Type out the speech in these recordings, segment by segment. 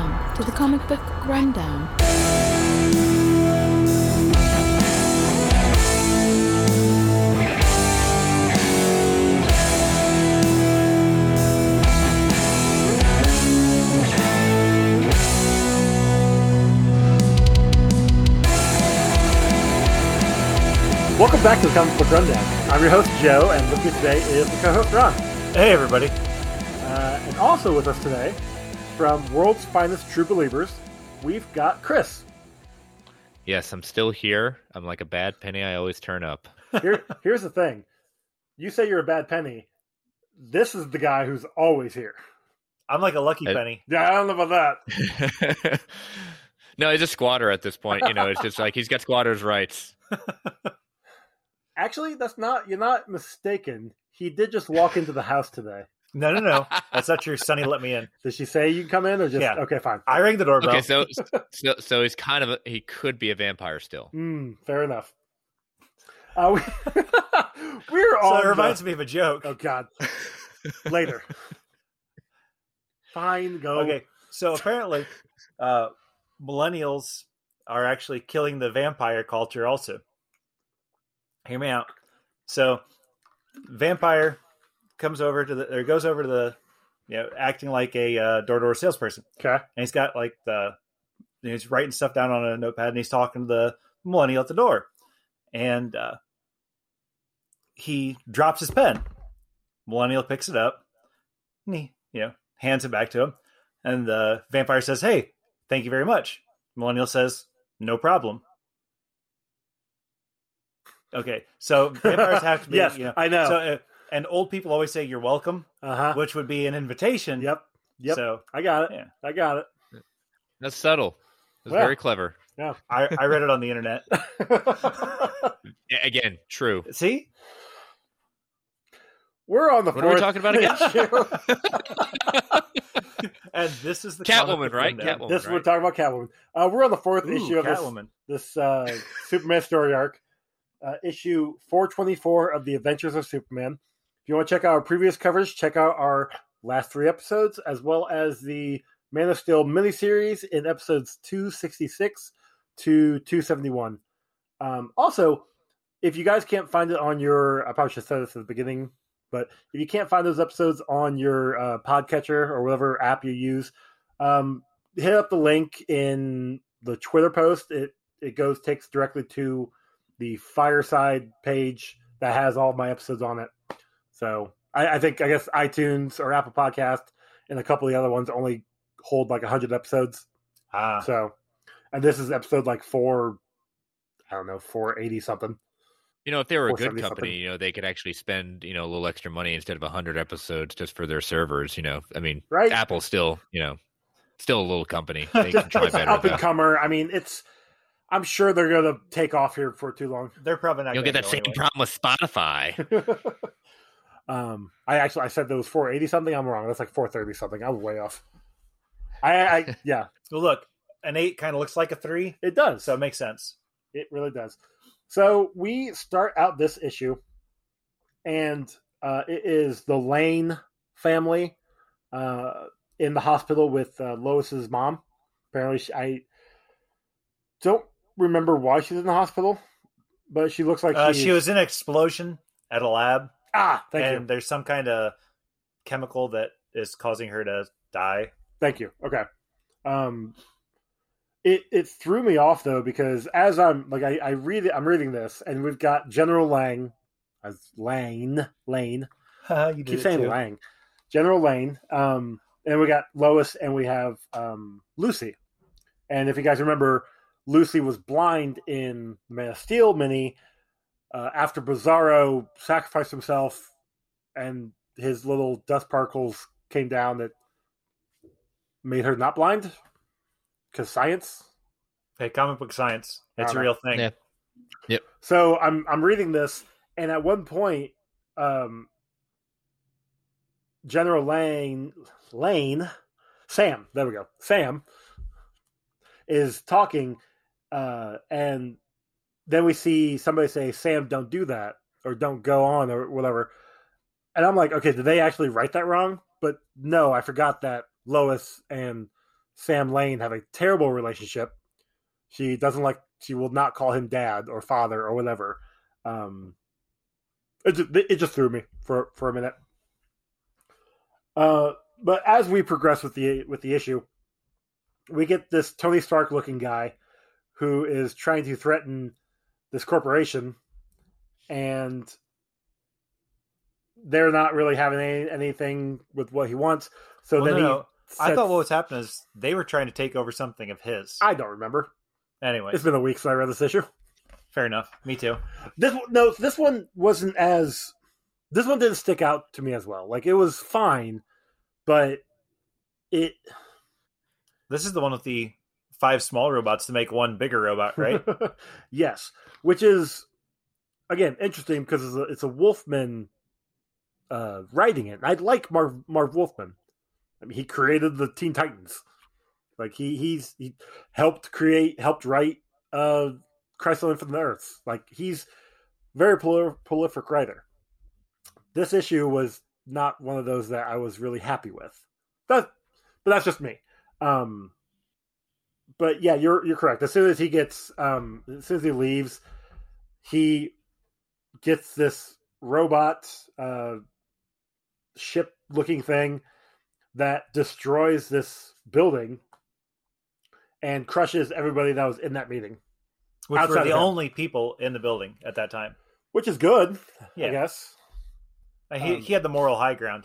Welcome to the Comic Book Rundown. Welcome back to the Comic Book Rundown. I'm your host, Joe, and with me today is the co-host, Ron. Hey, everybody. And also with us today, from World's Finest True Believers, we've got Chris. Yes, I'm still here. I'm like a bad penny. I always turn up. Here's the thing. You say you're a bad penny. This is the guy who's always here. I'm like a lucky penny. Yeah, I don't know about that. No, he's a squatter at this point. You know, it's just like he's got squatter's rights. Actually, you're not mistaken. He did just walk into the house today. No. That's not true. Sonny let me in. Did she say you can come in or just... Yeah. Okay, fine. I rang the doorbell. Okay, so he's kind of he could be a vampire still. Fair enough. We're So on it reminds me of a joke. Oh, God. Later. Fine, go. Okay, so apparently millennials are actually killing the vampire culture also. Hear me out. So vampire goes over to the acting like a door-to-door salesperson. Okay. And he's got like he's writing stuff down on a notepad and he's talking to the millennial at the door. And he drops his pen. Millennial picks it up and he, hands it back to him. And the vampire says, "Hey, thank you very much." Millennial says, "No problem." Okay, so vampires have to be. Yes, I know. So, and old people always say "you're welcome," which would be an invitation. Yep. So I got it. Yeah. I got it. That's subtle. That's Well, very clever. Yeah. I read it on the internet. Yeah, again, true. See, We're on the What are we fourth talking about again? issue. and this is the Catwoman, right? Catwoman. This we're talking about Catwoman. We're on the fourth issue of Catwoman. this Superman story arc. Issue 424 of the Adventures of Superman. If you want to check out our previous coverage, check out our last 3 episodes, as well as the Man of Steel miniseries in episodes 266 to 271. Also, if you guys can't find it on your, I probably should have said this at the beginning, but if you can't find those episodes on your podcatcher or whatever app you use, hit up the link in the Twitter post. It takes directly to the Fireside page that has all of my episodes on it. So I guess iTunes or Apple Podcast and a couple of the other ones only hold like 100 episodes. So, and this is episode like 480 something. You know, if they were a good 470 company, something. they could actually spend, a little extra money instead of 100 episodes just for their servers. I mean, Right. Apple's still a little company. They can try Just better. up and though. comer. I mean, I'm sure they're going to take off here for too long. They're probably not. You'll get that same problem with Spotify. I said there was 480 something. I'm wrong. That's like 430 something. I was way off. Yeah, Well, look, an 8 kind of looks like a 3, it does. so it makes sense. It really does. So we start out this issue, and it is the Lane family in the hospital with Lois's mom. Apparently, I don't remember why she's in the hospital, but she looks like She was in an explosion at a lab, thank and you. there's some kind of chemical that is causing her to die. Thank you. Okay. It threw me off though, because as I'm reading this, and we've got General Lang as Lane. You Keep did saying it too. Lang. General Lane. And we got Lois, and we have Lucy. And if you guys remember, Lucy was blind in the Man of Steel mini after Bizarro sacrificed himself, and his little dust particles came down that made her not blind. Because science. Hey, comic book science. It's a Alright. real thing. Yeah. Yep. So I'm reading this, and at one point, General Lane, Sam, there we go. Sam is talking, and then we see somebody say, "Sam, don't do that," or "Don't go on," or whatever. And I'm like, okay, did they actually write that wrong? But no, I forgot that Lois and Sam Lane have a terrible relationship. She will not call him dad or father or whatever. It just threw me for a minute. But as we progress with the issue, we get this Tony Stark looking guy who is trying to threaten this corporation, and they're not really having anything with what he wants. So I thought what was happening is they were trying to take over something of his. I don't remember. Anyway, it's been a week since I read this issue. Fair enough. Me too. This one wasn't as. This one didn't stick out to me as well. Like, it was fine, but it. This is the one with the 5 small robots to make one bigger robot, right? Yes, which is again interesting because it's a Wolfman writing it. I like Marv Wolfman. I mean, he created the Teen Titans. Like he helped write Christ on Infinite Earths. Like, he's very prolific writer. This issue was not one of those that I was really happy with. But that's just me. But yeah, you're correct. As soon as he leaves, he gets this robot ship looking thing that destroys this building and crushes everybody that was in that meeting. Which were the only people in the building at that time. Which is good, I guess. He had the moral high ground.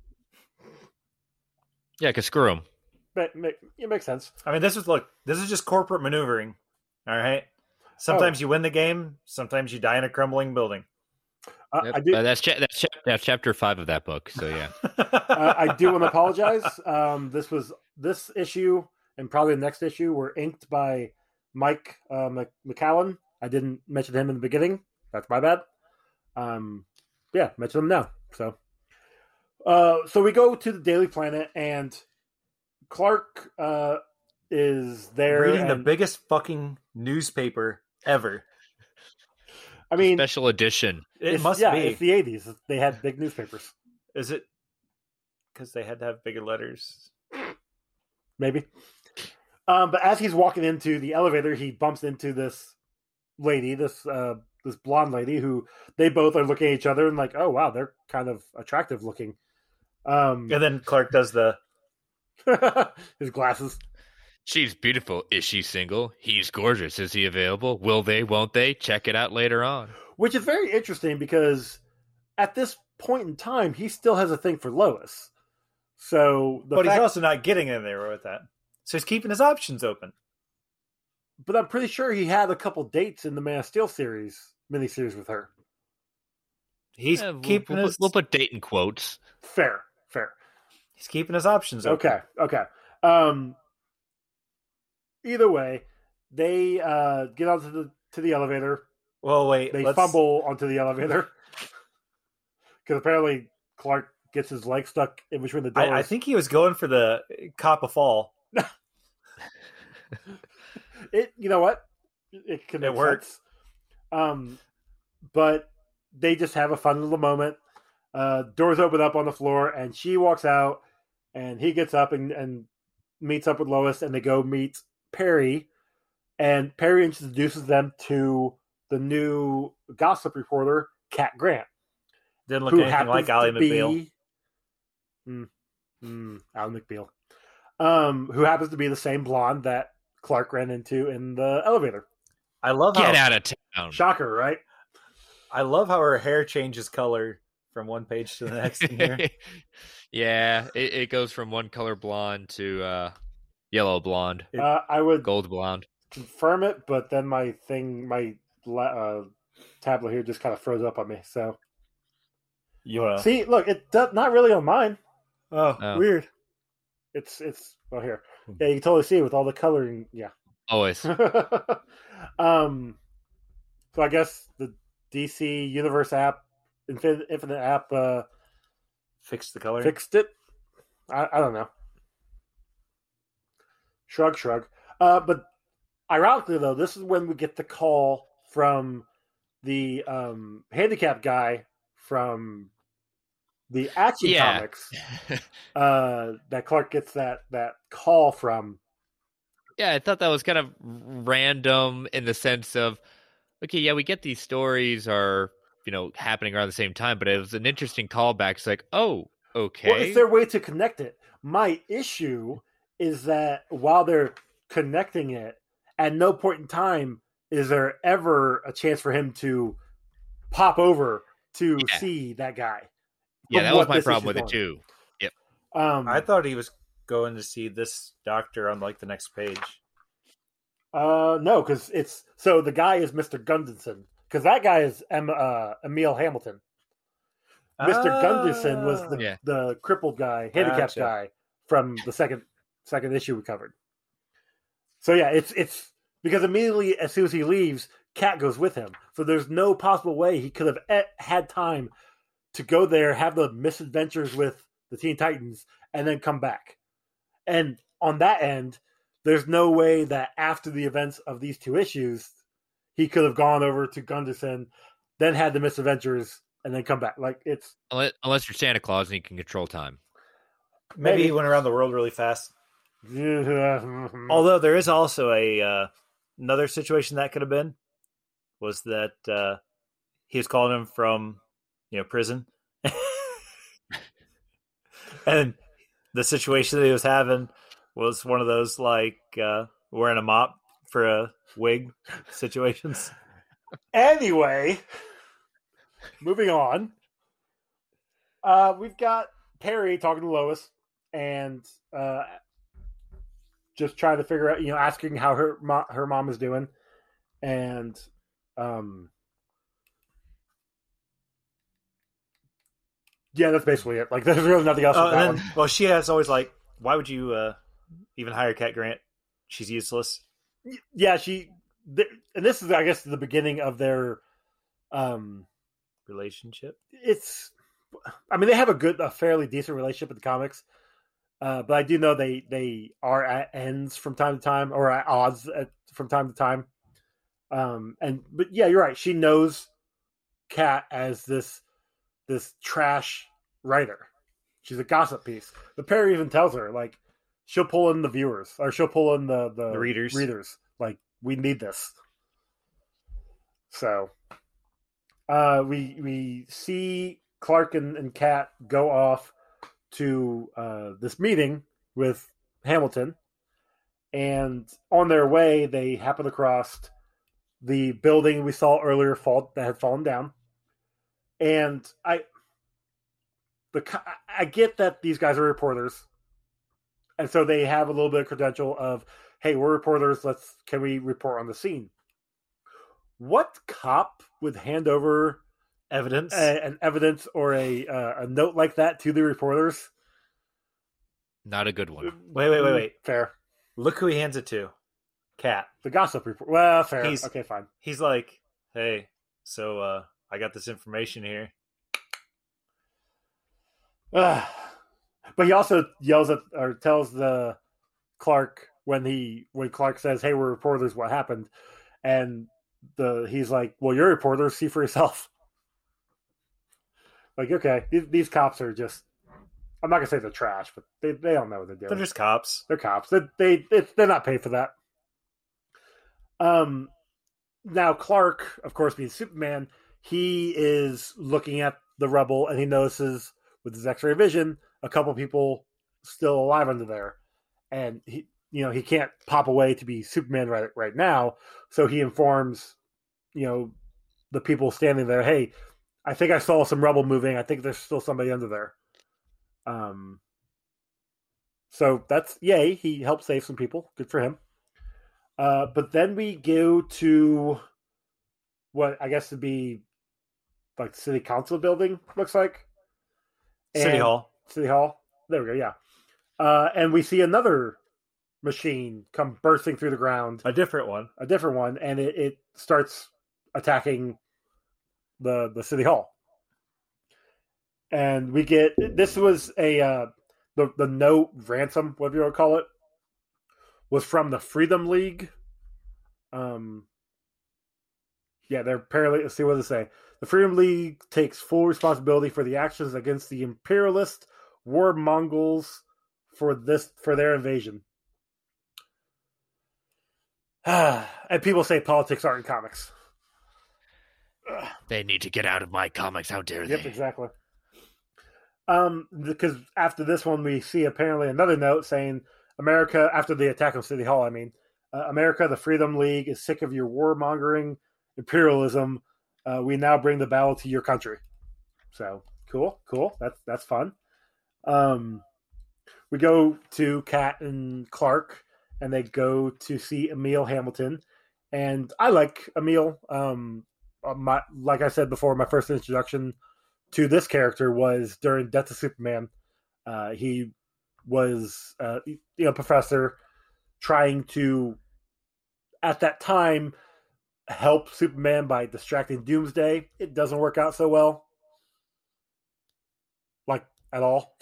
Yeah, because screw him. But it makes sense. I mean, this is just corporate maneuvering. All right. Sometimes you win the game. Sometimes you die in a crumbling building. Yep. I do. That's chapter 5 of that book. So yeah, I do want to apologize. This issue and probably the next issue were inked by Mike McCallan. I didn't mention him in the beginning. That's my bad. Mention him now. So we go to the Daily Planet, and Clark is there reading the biggest fucking newspaper ever. I mean, special edition. It must be. It's the 80s. They had big newspapers. Is it because they had to have bigger letters? Maybe. But as he's walking into the elevator, he bumps into this lady, this blonde lady, who they both are looking at each other and like, oh wow, they're kind of attractive looking. And then Clark does his glasses. She's beautiful. Is she single? He's gorgeous. Is he available? Will they? Won't they? Check it out later on. Which is very interesting because at this point in time, he still has a thing for Lois. So, but he's also not getting in there with that. So he's keeping his options open. But I'm pretty sure he had a couple dates in the Man of Steel miniseries with her. He's keeping we'll put date in quotes. Fair. He's keeping his options open. Okay. Either way, they get onto the elevator. Well, wait. They fumble onto the elevator because apparently Clark gets his leg stuck in between the doors. I think he was going for the cop a fall. You know what? It works. But they just have a fun little moment. Doors open up on the floor, and she walks out, and he gets up and meets up with Lois, and they go meet Perry, and Perry introduces them to the new gossip reporter, Cat Grant. Didn't look anything like Ally McBeal. Ally McBeal. Who happens to be the same blonde that Clark ran into in the elevator. I love Get out of town. Shocker, right? I love how her hair changes color from one page to the next in here. Yeah, it goes from one color blonde to yellow blonde. I would gold blonde. Confirm it, but then my tablet here just kind of froze up on me. So you wanna see? Look, it's not really on mine. Oh, weird. It's well here. Yeah, you can totally see it with all the coloring. Yeah, always. So I guess the DC Universe app, Infinite app, fixed the color. Fixed it. I don't know. Shrug. But ironically, though, this is when we get the call from the handicapped guy from the Action Yeah. Comics, that Clark gets that call from. Yeah, I thought that was kind of random in the sense of, okay, yeah, we get these stories are, happening around the same time, but it was an interesting callback. It's like, oh, okay. Well, it's their way to connect it. My issue is that while they're connecting it, at no point in time is there ever a chance for him to pop over to see that guy. Yeah, that was my problem with it too. Yep. I thought he was going to see this doctor on like the next page. No, because the guy is Mr. Gunderson, because that guy is Emil Hamilton. Mr. Gunderson was the crippled guy, handicapped guy from the second issue we covered. So yeah, it's because immediately as soon as he leaves, Cat goes with him. So there's no possible way he could have had time to go there, have the misadventures with the Teen Titans, and then come back. And on that end, there's no way that after the events of these two issues, he could have gone over to Gunderson, then had the misadventures, and then come back. Like it's unless you're Santa Claus and you can control time. Maybe he went around the world really fast. Although there is also another situation that could have been was that he was calling him from prison, and the situation that he was having was one of those like wearing a mop for a wig situations. Anyway, moving on. We've got Perry talking to Lois and just trying to figure out, asking how her mom is doing, and yeah, that's basically it. Like, there's really nothing else. Well, she has always like, why would you even hire Cat Grant? She's useless. Yeah, and this is, I guess, the beginning of their relationship. They have a fairly decent relationship in the comics, but I do know they are at ends from time to time, or at odds from time to time. But yeah, you're right. She knows Cat as this trash writer. She's a gossip piece. But Perry even tells her, like, she'll pull in the viewers, or she'll pull in the readers. Like, we need this. So we see Clark and Cat go off to this meeting with Hamilton, and on their way they happen across the building we saw earlier that had fallen down. And I get that these guys are reporters, and so they have a little bit of credential of, hey, we're reporters, can we report on the scene? What cop would hand over evidence, an evidence or a note like that to the reporters? Not a good one. Wait. Fair. Look who he hands it to. Cat. The gossip report. Well, fair. Okay, fine. He's like, hey, so I got this information here. But he also yells at, or tells the Clark when Clark says, hey, we're reporters, what happened? And he's like, well, you're a reporter, see for yourself. Like, okay, these cops are just, I'm not gonna say they're trash, but they don't know what they're doing. They're just cops. They're cops. They're not paid for that. Now Clark, of course, being Superman, he is looking at the rubble and he notices with his X-ray vision a couple people still alive under there, and he can't pop away to be Superman right now. So he informs, the people standing there, hey, I think I saw some rubble moving. I think there's still somebody under there. So that's yay. He helped save some people. Good for him. But then we go to what I guess would be like the city council building, looks like. City Hall. There we go, yeah. And we see another machine come bursting through the ground. A different one. And it starts attacking the City Hall. And we get, this was the note, ransom, whatever you want to call it, was from the Freedom League. Yeah, they're apparently. Let's see what they say. The Freedom League takes full responsibility for the actions against the imperialist war Mongols for their invasion. And people say politics aren't in comics. They need to get out of my comics. How dare they? Yep, exactly. Because after this one, we see apparently another note saying America, after the attack on City Hall, America, the Freedom League is sick of your warmongering imperialism. We now bring the battle to your country. So cool. That's fun. We go to Kat and Clark, and they go to see Emil Hamilton. And I like Emil. Like I said before, my first introduction to this character was during Death of Superman. He was a professor trying to, at that time, help Superman by distracting Doomsday. It doesn't work out so well. Like, at all.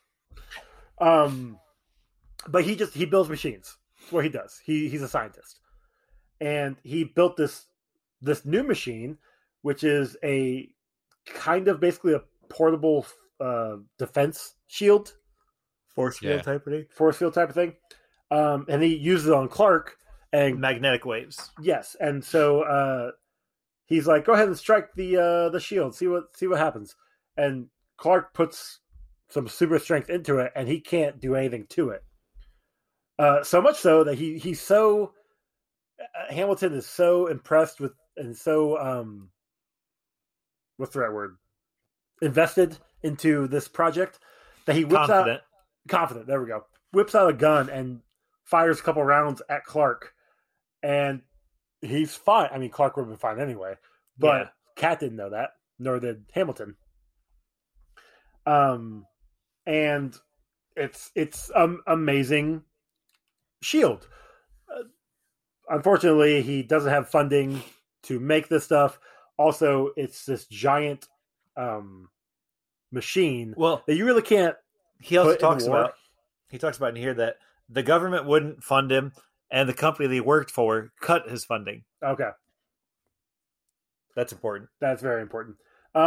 But he builds machines. That's what he does. He's a scientist. And he built this new machine, which is a kind of basically a portable defense shield. Force field type of thing. And he uses it on Clark. And magnetic waves. Yes. And so he's like, go ahead and strike the shield. See what happens. And Clark puts some super strength into it, and he can't do anything to it. So much so that he's so Hamilton is so impressed with and so what's the right word? Invested into this project that he whips out confident. There we go. Whips out a gun and fires a couple rounds at Clark, and he's fine. I mean, Clark would have been fine anyway, but Kat didn't know that, nor did Hamilton. And it's amazing shield. Unfortunately, he doesn't have funding to make this stuff. Also, it's this giant machine that you really can't. He also talks about in here that the government wouldn't fund him, and the company that he worked for cut his funding. Okay, that's important. That's very important.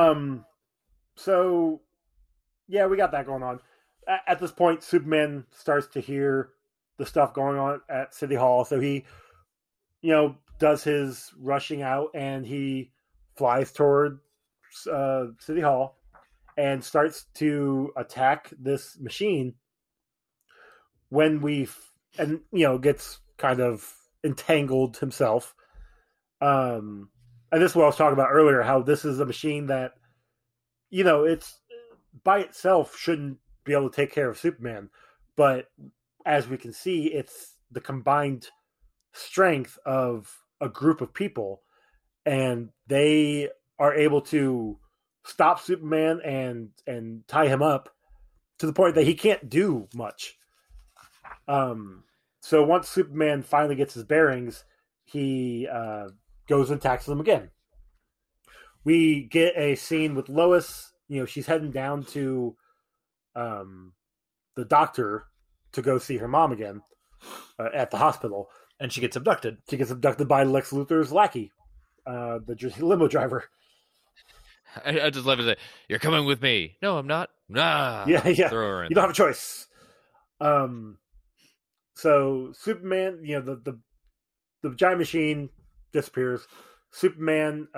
So yeah, we got that going on. At this point, Superman starts to hear the stuff going on at City Hall, so he, does his rushing out, and he flies toward City Hall and starts to attack this machine. When gets kind of entangled himself. And this is what I was talking about earlier, how this is a machine that, it's by itself shouldn't be able to take care of Superman. But as we can see, it's the combined strength of a group of people, and they are able to stop Superman and tie him up to the point that he can't do much. So once Superman finally gets his bearings, he goes and attacks them again. We get a scene with Lois. She's heading down to the doctor to go see her mom again at the hospital. And she gets abducted. She gets abducted by Lex Luthor's lackey, the limo driver. I just love it. You're coming with me. No, I'm not. Nah. Yeah. Throw her in. You don't have a choice. So Superman, the giant machine disappears. Superman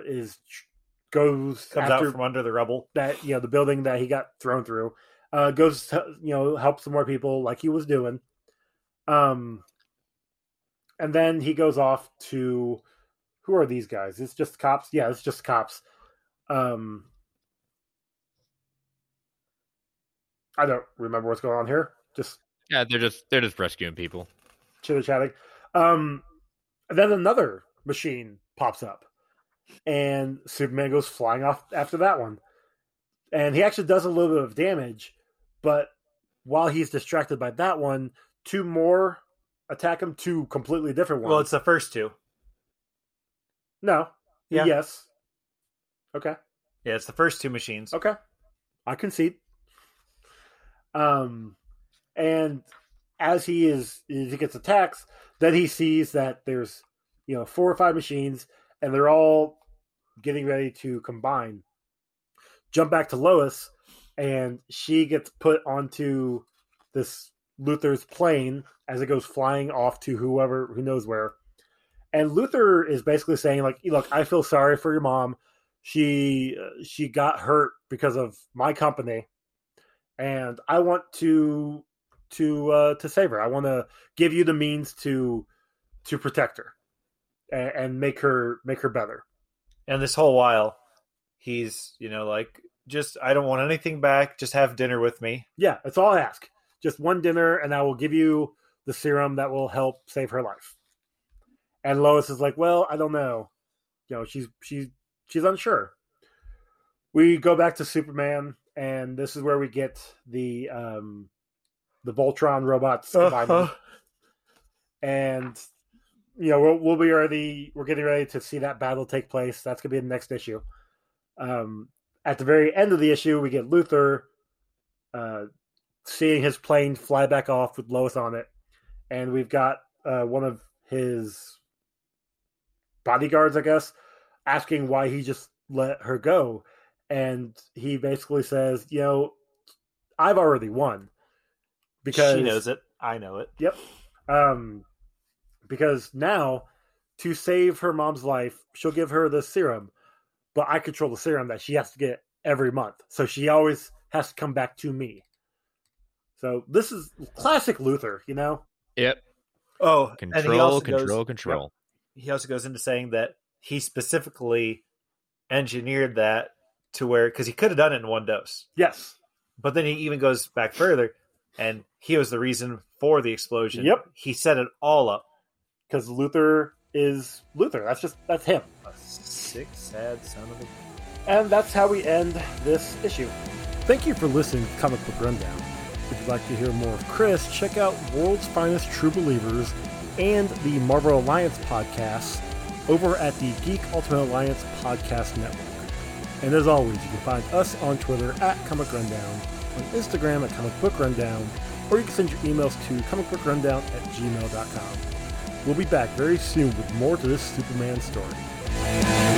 comes out from under the rubble. That the building that he got thrown through. Goes to, help some more people like he was doing. And then he goes off to, who are these guys? It's just cops. Yeah, it's just cops. I don't remember what's going on here. They're just rescuing people. Chitter chatting. And then another machine pops up, and Superman goes flying off after that one. And he actually does a little bit of damage, but while he's distracted by that one, two more attack him, two completely different ones. Well, it's the first two. No. Yeah. Yes. Okay. Yeah, it's the first two machines. Okay. I concede. And as he gets attacked, then he sees that there's 4 or 5 machines, and they're all getting ready to combine. Jump back to Lois, and she gets put onto this Luthor's plane as it goes flying off to who knows where. And Luthor is basically saying, like, look, I feel sorry for your mom. She got hurt because of my company, and I want to save her. I want to give you the means to protect her and make her better. And this whole while, he's, like, just, I don't want anything back. Just have dinner with me. Yeah, that's all I ask. Just one dinner, and I will give you the serum that will help save her life. And Lois is like, well, I don't know. She's unsure. We go back to Superman, and this is where we get the Voltron robots combining. And we'll be ready. We're getting ready to see that battle take place. That's gonna be the next issue. At the very end of the issue, we get Luthor seeing his plane fly back off with Lois on it, and we've got one of his bodyguards, I guess, asking why he just let her go. And he basically says, I've already won. Because she knows it. I know it. Yep. Because now, to save her mom's life, she'll give her the serum, but I control the serum that she has to get every month. So she always has to come back to me. So this is classic Luthor, Yep. Oh, control. Yep. He also goes into saying that he specifically engineered that to where, because he could have done it in one dose. Yes. But then he even goes back further, and he was the reason for the explosion. Yep. He set it all up. Because Luthor is Luthor. That's him. A sick, sad son of a... And that's how we end this issue. Thank you for listening to Comic Book Rundown. If you'd like to hear more of Chris, check out World's Finest True Believers and the Marvel Alliance podcasts over at the Geek Ultimate Alliance Podcast Network. And as always, you can find us on Twitter at Comic Rundown, on Instagram at Comic Book Rundown, or you can send your emails to comicbookrundown@gmail.com. We'll be back very soon with more to this Superman story.